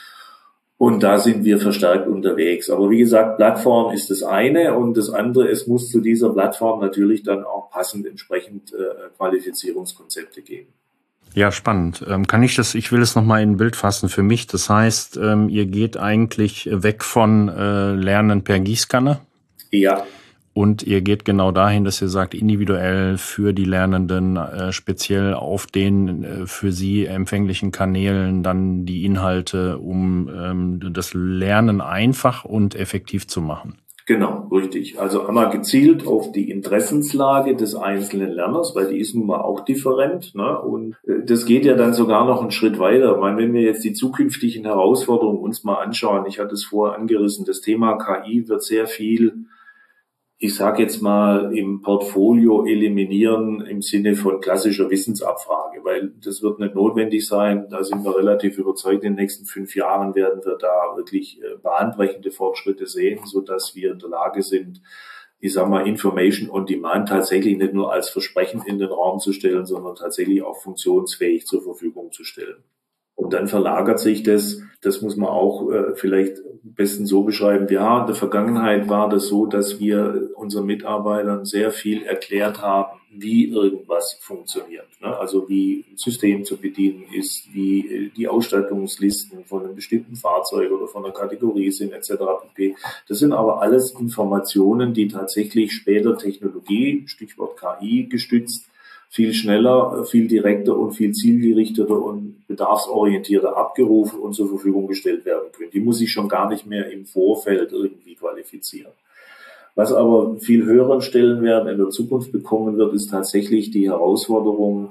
Und da sind wir verstärkt unterwegs. Aber wie gesagt, Plattform ist das eine und das andere, es muss zu dieser Plattform natürlich dann auch passend entsprechend Qualifizierungskonzepte geben. Ja, spannend. Ich will es nochmal in ein Bild fassen für mich. Das heißt, ihr geht eigentlich weg von Lernen per Gießkanne. Ja. Und ihr geht genau dahin, dass ihr sagt, individuell für die Lernenden, speziell auf den für sie empfänglichen Kanälen dann die Inhalte, um das Lernen einfach und effektiv zu machen. Genau, richtig. Also einmal gezielt auf die Interessenslage des einzelnen Lerners, weil die ist nun mal auch different, ne? Und das geht ja dann sogar noch einen Schritt weiter. Ich meine, wenn wir jetzt die zukünftigen Herausforderungen uns mal anschauen, ich hatte es vorher angerissen, das Thema KI wird sehr viel, ich sage jetzt mal, im Portfolio eliminieren im Sinne von klassischer Wissensabfrage, weil das wird nicht notwendig sein. Da sind wir relativ überzeugt, in den nächsten 5 Jahren werden wir da wirklich bahnbrechende Fortschritte sehen, sodass wir in der Lage sind, ich sage mal, Information on Demand tatsächlich nicht nur als Versprechen in den Raum zu stellen, sondern tatsächlich auch funktionsfähig zur Verfügung zu stellen. Und dann verlagert sich das muss man auch vielleicht am besten so beschreiben. Ja, in der Vergangenheit war das so, dass wir unseren Mitarbeitern sehr viel erklärt haben, wie irgendwas funktioniert. Ne? Also wie ein System zu bedienen ist, wie die Ausstattungslisten von einem bestimmten Fahrzeug oder von einer Kategorie sind etc. pp. Das sind aber alles Informationen, die tatsächlich später Technologie, Stichwort KI, gestützt, viel schneller, viel direkter und viel zielgerichteter und bedarfsorientierter abgerufen und zur Verfügung gestellt werden können. Die muss ich schon gar nicht mehr im Vorfeld irgendwie qualifizieren. Was aber viel höheren Stellenwert in der Zukunft bekommen wird, ist tatsächlich die Herausforderung,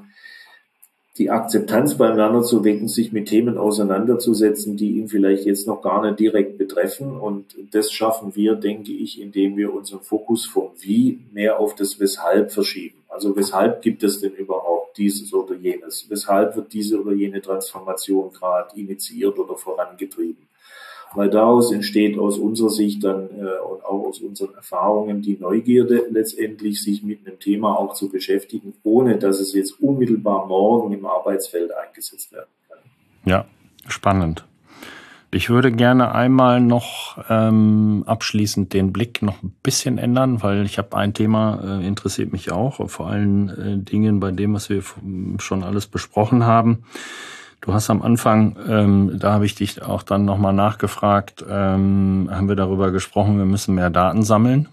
die Akzeptanz beim Lerner zu wecken, sich mit Themen auseinanderzusetzen, die ihn vielleicht jetzt noch gar nicht direkt betreffen. Und das schaffen wir, denke ich, indem wir unseren Fokus vom Wie mehr auf das Weshalb verschieben. Also weshalb gibt es denn überhaupt dieses oder jenes? Weshalb wird diese oder jene Transformation gerade initiiert oder vorangetrieben? Weil daraus entsteht aus unserer Sicht dann und auch aus unseren Erfahrungen die Neugierde letztendlich, sich mit einem Thema auch zu beschäftigen, ohne dass es jetzt unmittelbar morgen im Arbeitsfeld eingesetzt werden kann. Ja, spannend. Ich würde gerne einmal noch abschließend den Blick noch ein bisschen ändern, weil ich habe ein Thema, interessiert mich auch, vor allen Dingen bei dem, was wir schon alles besprochen haben. Du hast am Anfang, da habe ich dich auch dann nochmal nachgefragt, haben wir darüber gesprochen, wir müssen mehr Daten sammeln.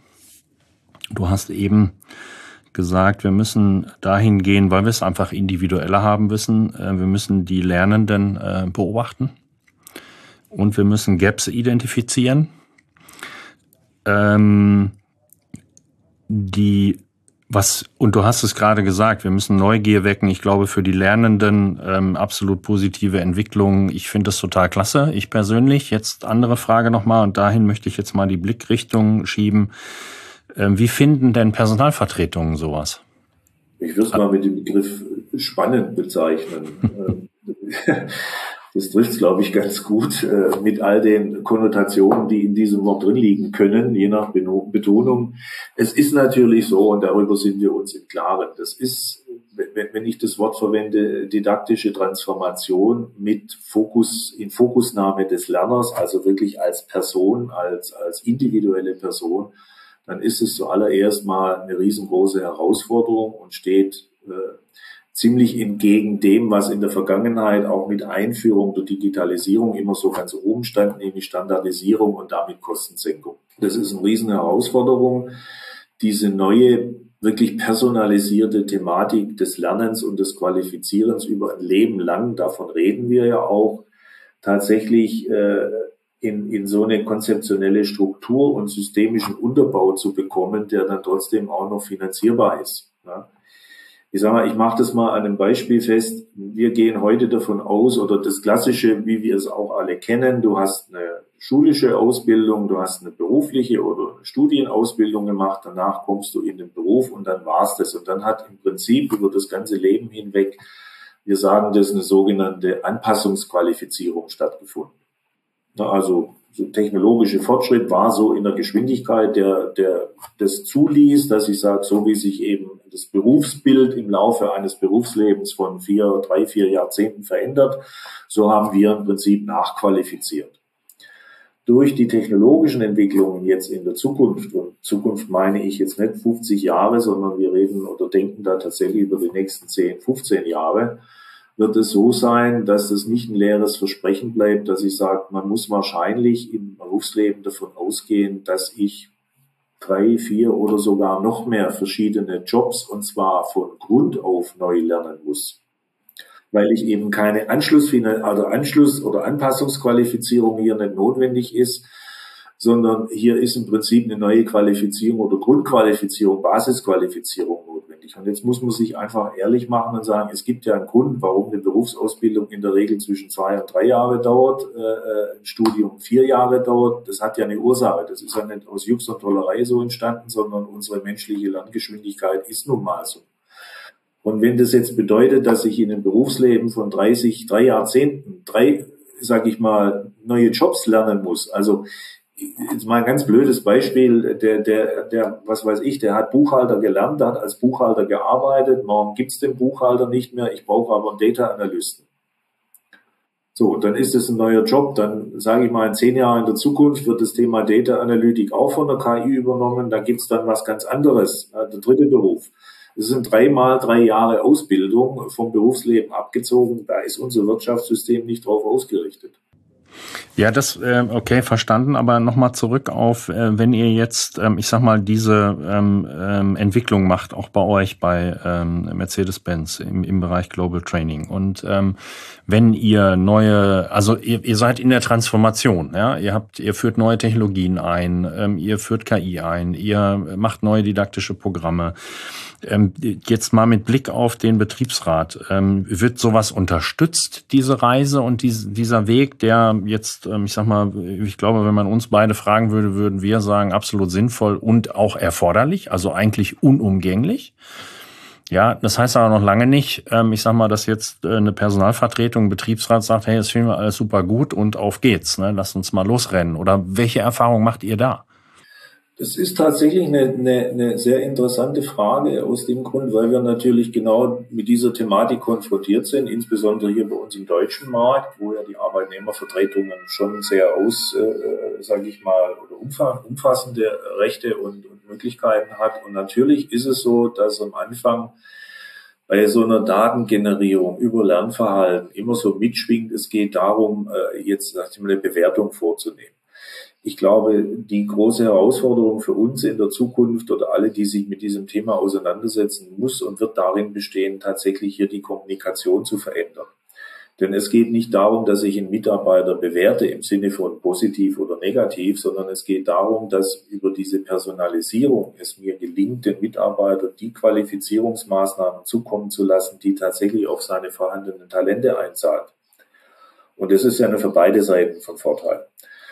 Du hast eben gesagt, wir müssen dahin gehen, weil wir es einfach individueller haben müssen. Wir müssen die Lernenden beobachten und wir müssen Gaps identifizieren. Und du hast es gerade gesagt, wir müssen Neugier wecken. Ich glaube, für die Lernenden absolut positive Entwicklung. Ich finde das total klasse. Ich persönlich, jetzt andere Frage nochmal, und dahin möchte ich jetzt mal die Blickrichtung schieben. Wie finden denn Personalvertretungen sowas? Ich würde es mal mit dem Begriff spannend bezeichnen. Das trifft es, glaube ich, ganz gut mit all den Konnotationen, die in diesem Wort drin liegen können, je nach Betonung. Es ist natürlich so, und darüber sind wir uns im Klaren, das ist, wenn ich das Wort verwende, didaktische Transformation mit Fokusnahme des Lerners, also wirklich als Person, als individuelle Person, dann ist es zuallererst mal eine riesengroße Herausforderung und steht ziemlich entgegen dem, was in der Vergangenheit auch mit Einführung der Digitalisierung immer so ganz oben stand, nämlich Standardisierung und damit Kostensenkung. Das ist eine riesen Herausforderung. Diese neue, wirklich personalisierte Thematik des Lernens und des Qualifizierens über ein Leben lang, davon reden wir ja auch, tatsächlich in so eine konzeptionelle Struktur und systemischen Unterbau zu bekommen, der dann trotzdem auch noch finanzierbar ist. Ja. Ich sage mal, ich mache das mal an einem Beispiel fest. Wir gehen heute davon aus, oder das Klassische, wie wir es auch alle kennen, du hast eine schulische Ausbildung, du hast eine berufliche oder eine Studienausbildung gemacht, danach kommst du in den Beruf und dann war's das. Und dann hat im Prinzip über das ganze Leben hinweg, wir sagen das, eine sogenannte Anpassungsqualifizierung stattgefunden. Also so technologische Fortschritt war so in der Geschwindigkeit, der das zuließ, dass ich sage, so wie sich eben das Berufsbild im Laufe eines Berufslebens von 4 Jahrzehnten verändert, so haben wir im Prinzip nachqualifiziert. Durch die technologischen Entwicklungen jetzt in der Zukunft, und Zukunft meine ich jetzt nicht 50 Jahre, sondern wir reden oder denken da tatsächlich über die nächsten 10, 15 Jahre, wird es so sein, dass es nicht ein leeres Versprechen bleibt, dass ich sage, man muss wahrscheinlich im Berufsleben davon ausgehen, dass ich 3, 4 oder sogar noch mehr verschiedene Jobs, und zwar von Grund auf neu lernen muss. Weil ich eben keine Anschluss- oder Anpassungsqualifizierung hier nicht notwendig ist, sondern hier ist im Prinzip eine neue Qualifizierung oder Grundqualifizierung, Basisqualifizierung notwendig. Und jetzt muss man sich einfach ehrlich machen und sagen, es gibt ja einen Grund, warum eine Berufsausbildung in der Regel zwischen 2 und 3 Jahre dauert, ein Studium 4 Jahre dauert. Das hat ja eine Ursache. Das ist ja nicht aus Jux und Tollerei so entstanden, sondern unsere menschliche Lerngeschwindigkeit ist nun mal so. Und wenn das jetzt bedeutet, dass ich in einem Berufsleben von 3 Jahrzehnten, sage ich mal, neue Jobs lernen muss, also jetzt mal ein ganz blödes Beispiel, was weiß ich, der hat Buchhalter gelernt, der hat als Buchhalter gearbeitet, morgen gibt's den Buchhalter nicht mehr, ich brauche aber einen Data-Analysten. So, dann ist es ein neuer Job, dann sage ich mal, in 10 Jahren in der Zukunft wird das Thema Data Analytik auch von der KI übernommen, da gibt's dann was ganz anderes, der dritte Beruf. Es sind 3 mal 3 Jahre Ausbildung vom Berufsleben abgezogen, da ist unser Wirtschaftssystem nicht drauf ausgerichtet. Ja, das okay, verstanden, aber nochmal zurück auf, wenn ihr jetzt, ich sag mal, diese Entwicklung macht, auch bei euch bei Mercedes-Benz im Bereich Global Training. Und wenn ihr also ihr seid in der Transformation, ja, ihr führt neue Technologien ein, ihr führt KI ein, ihr macht neue didaktische Programme. Jetzt mal mit Blick auf den Betriebsrat, wird sowas unterstützt, diese Reise und dieser Weg, der jetzt, ich sag mal, ich glaube, wenn man uns beide fragen würde, würden wir sagen, absolut sinnvoll und auch erforderlich, also eigentlich unumgänglich. Ja, das heißt aber noch lange nicht, ich sag mal, dass jetzt eine Personalvertretung, ein Betriebsrat sagt, hey, das finden wir alles super gut und auf geht's, ne? Lasst uns mal losrennen. Oder welche Erfahrung macht ihr da? Das ist tatsächlich eine sehr interessante Frage aus dem Grund, weil wir natürlich genau mit dieser Thematik konfrontiert sind, insbesondere hier bei uns im deutschen Markt, wo ja die Arbeitnehmervertretungen schon sehr sage ich mal, oder umfassende Rechte und Möglichkeiten hat. Und natürlich ist es so, dass am Anfang bei so einer Datengenerierung über Lernverhalten immer so mitschwingt, es geht darum, jetzt sag ich mal, eine Bewertung vorzunehmen. Ich glaube, die große Herausforderung für uns in der Zukunft oder alle, die sich mit diesem Thema auseinandersetzen, muss und wird darin bestehen, tatsächlich hier die Kommunikation zu verändern. Denn es geht nicht darum, dass ich einen Mitarbeiter bewerte im Sinne von positiv oder negativ, sondern es geht darum, dass über diese Personalisierung es mir gelingt, den Mitarbeiter die Qualifizierungsmaßnahmen zukommen zu lassen, die tatsächlich auf seine vorhandenen Talente einzahlen. Und das ist ja für beide Seiten von Vorteil.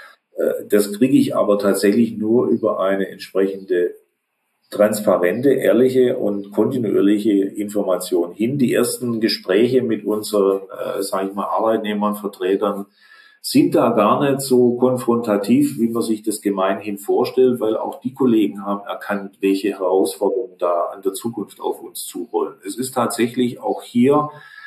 Das kriege ich aber tatsächlich nur über eine entsprechende transparente, ehrliche und kontinuierliche Information hin. Die ersten Gespräche mit unseren, sage ich mal, Arbeitnehmern, Vertretern sind da gar nicht so konfrontativ, wie man sich das gemeinhin vorstellt, weil auch die Kollegen haben erkannt, welche Herausforderungen da an der Zukunft auf uns zurollen. Es ist tatsächlich auch hier,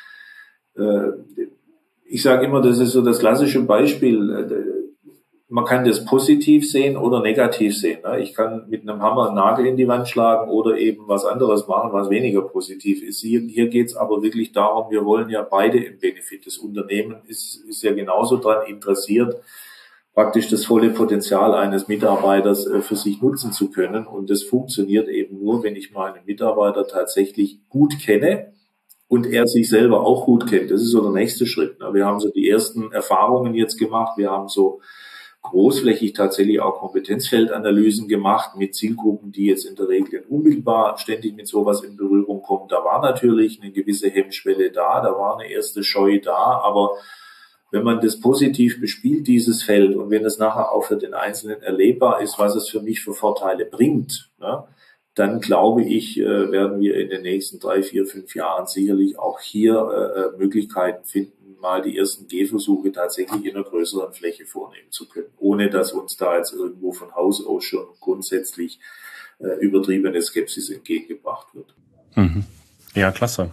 ich sage immer, das ist so das klassische Beispiel. Man kann das positiv sehen oder negativ sehen. Ich kann mit einem Hammer einen Nagel in die Wand schlagen oder eben was anderes machen, was weniger positiv ist. Hier geht es aber wirklich darum, wir wollen ja beide im Benefit. Das Unternehmen ist ja genauso daran interessiert, praktisch das volle Potenzial eines Mitarbeiters für sich nutzen zu können. Und das funktioniert eben nur, wenn ich meinen Mitarbeiter tatsächlich gut kenne und er sich selber auch gut kennt. Das ist so der nächste Schritt. Wir haben so die ersten Erfahrungen jetzt gemacht. Wir haben so großflächig tatsächlich auch Kompetenzfeldanalysen gemacht mit Zielgruppen, die jetzt in der Regel unmittelbar ständig mit sowas in Berührung kommen. Da war natürlich eine gewisse Hemmschwelle da war eine erste Scheu da, aber wenn man das positiv bespielt, dieses Feld, und wenn es nachher auch für den Einzelnen erlebbar ist, was es für mich für Vorteile bringt, ne, dann glaube ich, werden wir in den nächsten 3, 4, 5 Jahren sicherlich auch hier Möglichkeiten finden, mal die ersten Gehversuche tatsächlich in einer größeren Fläche vornehmen zu können, ohne dass uns da jetzt irgendwo von Haus aus schon grundsätzlich übertriebene Skepsis entgegengebracht wird. Mhm. Ja, klasse.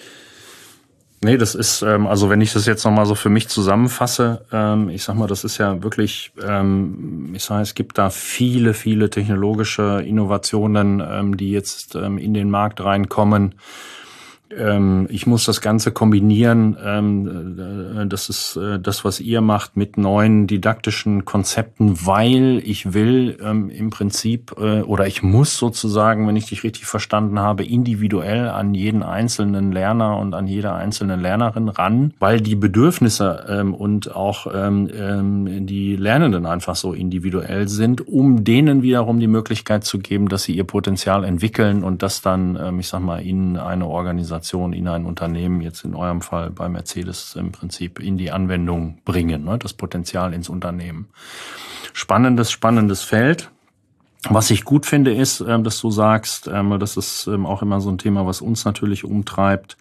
Nee, das ist, also wenn ich das jetzt nochmal so für mich zusammenfasse, ich sag mal, das ist ja wirklich, ich sage, es gibt da viele, viele technologische Innovationen, die jetzt in den Markt reinkommen. Ich muss das Ganze kombinieren. Das ist das, was ihr macht, mit neuen didaktischen Konzepten, weil ich will im Prinzip oder ich muss sozusagen, wenn ich dich richtig verstanden habe, individuell an jeden einzelnen Lerner und an jede einzelne Lernerin ran, weil die Bedürfnisse und auch die Lernenden einfach so individuell sind, um denen wiederum die Möglichkeit zu geben, dass sie ihr Potenzial entwickeln und das dann, ich sag mal, in eine Organisation, in ein Unternehmen, jetzt in eurem Fall bei Mercedes im Prinzip in die Anwendung bringen, ne? Das Potenzial ins Unternehmen. Spannendes Feld. Was ich gut finde, ist, dass du sagst, das ist auch immer so ein Thema, was uns natürlich umtreibt,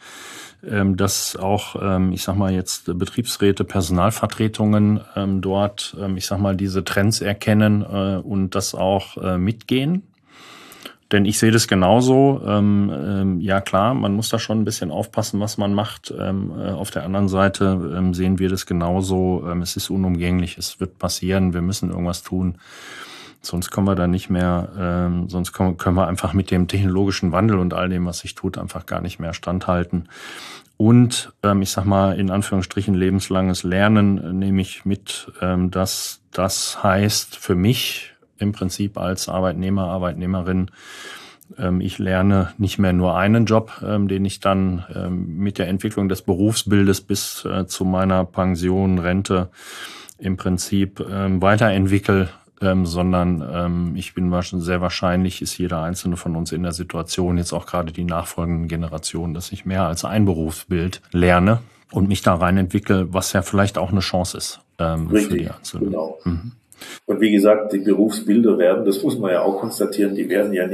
dass auch, ich sag mal jetzt Betriebsräte, Personalvertretungen dort, ich sag mal, diese Trends erkennen und das auch mitgehen. Denn ich sehe das genauso. Ja klar, man muss da schon ein bisschen aufpassen, was man macht. Auf der anderen Seite sehen wir das genauso. Es ist unumgänglich, es wird passieren, wir müssen irgendwas tun. Sonst kommen wir da nicht mehr, sonst können wir einfach mit dem technologischen Wandel und all dem, was sich tut, einfach gar nicht mehr standhalten. Und ich sag mal, in Anführungsstrichen lebenslanges Lernen nehme ich mit, dass das heißt für mich im Prinzip als Arbeitnehmer, Arbeitnehmerin, ich lerne nicht mehr nur einen Job, den ich dann mit der Entwicklung des Berufsbildes bis zu meiner Pension, Rente im Prinzip weiterentwickle, sondern ich bin sehr wahrscheinlich, ist jeder einzelne von uns in der Situation, jetzt auch gerade die nachfolgenden Generationen, dass ich mehr als ein Berufsbild lerne und mich da rein entwickle, was ja vielleicht auch eine Chance ist für die Einzelnen. Genau. Mhm. Und wie gesagt, die Berufsbilder werden, das muss man ja auch konstatieren, die werden ja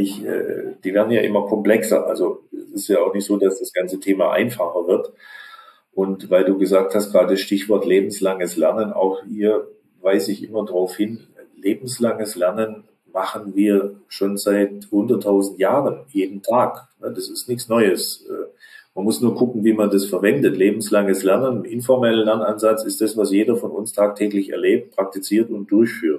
immer komplexer. Also es ist ja auch nicht so, dass das ganze Thema einfacher wird. Und weil du gesagt hast, gerade das Stichwort lebenslanges Lernen, auch hier weise ich immer darauf hin, lebenslanges Lernen machen wir schon seit 100.000 Jahren, jeden Tag. Das ist nichts Neues. Man muss nur gucken, wie man das verwendet. Lebenslanges Lernen, im informellen Lernansatz ist das, was jeder von uns tagtäglich erlebt, praktiziert und durchführt.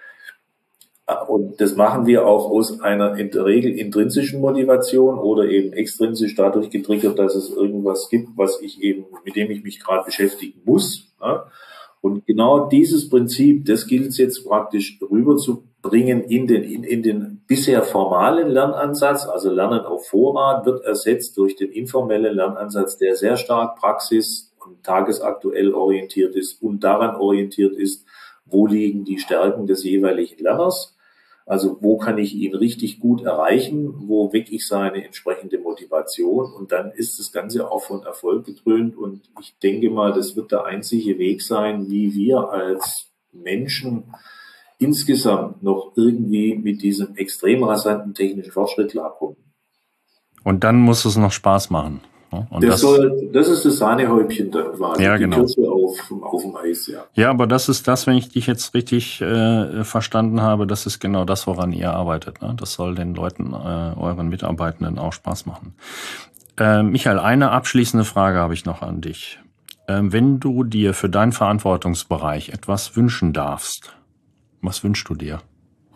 Und das machen wir auch aus einer in der Regel intrinsischen Motivation oder eben extrinsisch dadurch getriggert, dass es irgendwas gibt, mit dem ich mich gerade beschäftigen muss. Und genau dieses Prinzip, das gilt es jetzt praktisch rüberzubringen in den bisher formalen Lernansatz, also Lernen auf Vorrat, wird ersetzt durch den informellen Lernansatz, der sehr stark praxis- und tagesaktuell orientiert ist und daran orientiert ist, wo liegen die Stärken des jeweiligen Lerners. Also wo kann ich ihn richtig gut erreichen, wo wecke ich seine entsprechende Motivation, und dann ist das Ganze auch von Erfolg gekrönt, und ich denke mal, das wird der einzige Weg sein, wie wir als Menschen insgesamt noch irgendwie mit diesem extrem rasanten technischen Fortschritt klarkommen. Und dann muss es noch Spaß machen. Und das ist das Sahnehäubchen dann quasi, ja, genau. Die Kirsche auf dem Eis, ja. Ja, aber das ist das, wenn ich dich jetzt richtig verstanden habe, das ist genau das, woran ihr arbeitet. Ne? Das soll den Leuten, euren Mitarbeitenden auch Spaß machen. Michael, eine abschließende Frage habe ich noch an dich. Wenn du dir für deinen Verantwortungsbereich etwas wünschen darfst, was wünschst du dir?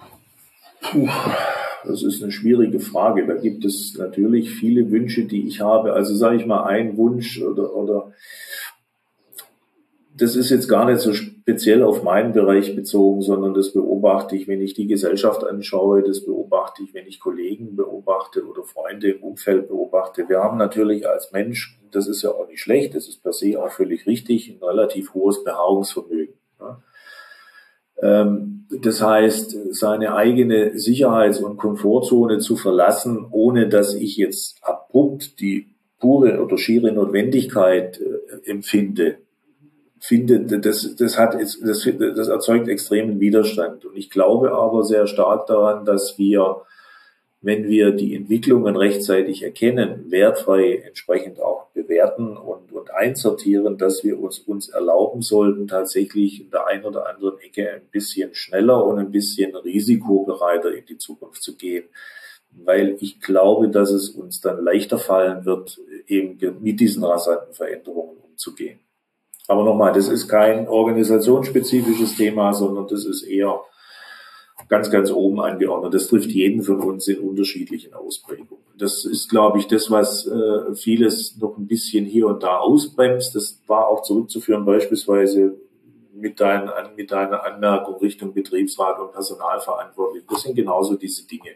Das ist eine schwierige Frage. Da gibt es natürlich viele Wünsche, die ich habe. Also sage ich mal, ein Wunsch oder das ist jetzt gar nicht so speziell auf meinen Bereich bezogen, sondern das beobachte ich, wenn ich die Gesellschaft anschaue, das beobachte ich, wenn ich Kollegen beobachte oder Freunde im Umfeld beobachte. Wir haben natürlich als Mensch, das ist ja auch nicht schlecht, das ist per se auch völlig richtig, ein relativ hohes Beharrungsvermögen. Ja. Das heißt, seine eigene Sicherheits- und Komfortzone zu verlassen, ohne dass ich jetzt abrupt die pure oder schiere Notwendigkeit empfinde, das erzeugt extremen Widerstand. Und ich glaube aber sehr stark daran, dass wir, wenn wir die Entwicklungen rechtzeitig erkennen, wertfrei entsprechend auch bewerten und einsortieren, dass wir uns erlauben sollten, tatsächlich in der einen oder anderen Ecke ein bisschen schneller und ein bisschen risikobereiter in die Zukunft zu gehen. Weil ich glaube, dass es uns dann leichter fallen wird, eben mit diesen rasanten Veränderungen umzugehen. Aber nochmal, das ist kein organisationsspezifisches Thema, sondern das ist eher ganz, ganz oben angeordnet. Das trifft jeden von uns in unterschiedlichen Ausprägungen. Das ist, glaube ich, das, was vieles noch ein bisschen hier und da ausbremst. Das war auch zurückzuführen beispielsweise mit deiner Anmerkung Richtung Betriebsrat und Personalverantwortlich. Das sind genauso diese Dinge.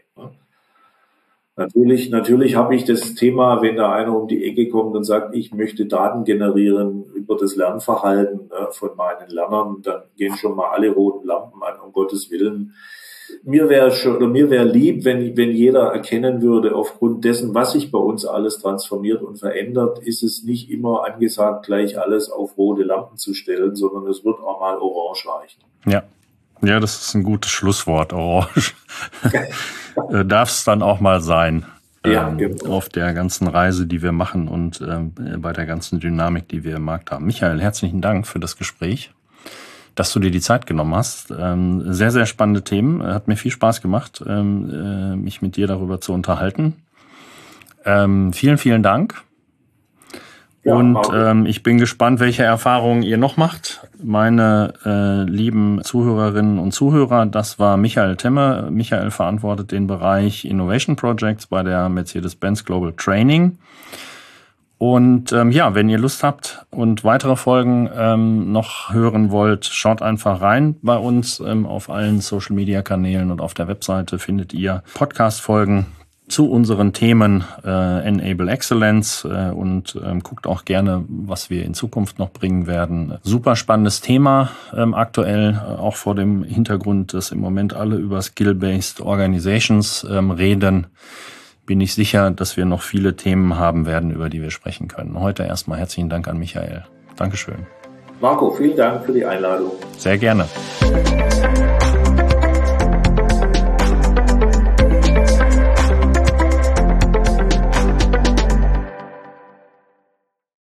Natürlich habe ich das Thema, wenn da einer um die Ecke kommt und sagt, ich möchte Daten generieren über das Lernverhalten von meinen Lernern, dann gehen schon mal alle roten Lampen an, um Gottes Willen. Mir wäre lieb, wenn jeder erkennen würde, aufgrund dessen, was sich bei uns alles transformiert und verändert, ist es nicht immer angesagt, gleich alles auf rote Lampen zu stellen, sondern es wird auch mal orange reichen. Ja, das ist ein gutes Schlusswort, orange. Darf es dann auch mal sein. Genau. Auf der ganzen Reise, die wir machen und bei der ganzen Dynamik, die wir im Markt haben. Michael, herzlichen Dank für das Gespräch, dass du dir die Zeit genommen hast. Sehr, sehr spannende Themen. Hat mir viel Spaß gemacht, mich mit dir darüber zu unterhalten. Vielen, vielen Dank. Ja, und ich bin gespannt, welche Erfahrungen ihr noch macht. Meine lieben Zuhörerinnen und Zuhörer, das war Michael Temme. Michael verantwortet den Bereich Innovation Projects bei der Mercedes-Benz Global Training. Und wenn ihr Lust habt und weitere Folgen noch hören wollt, schaut einfach rein bei uns. Auf allen Social-Media-Kanälen und auf der Webseite findet ihr Podcast-Folgen zu unseren Themen Enable Excellence und guckt auch gerne, was wir in Zukunft noch bringen werden. Super spannendes Thema aktuell, auch vor dem Hintergrund, dass im Moment alle über Skill-Based Organizations reden. Bin ich sicher, dass wir noch viele Themen haben werden, über die wir sprechen können. Heute erstmal herzlichen Dank an Michael. Dankeschön. Marco, vielen Dank für die Einladung. Sehr gerne.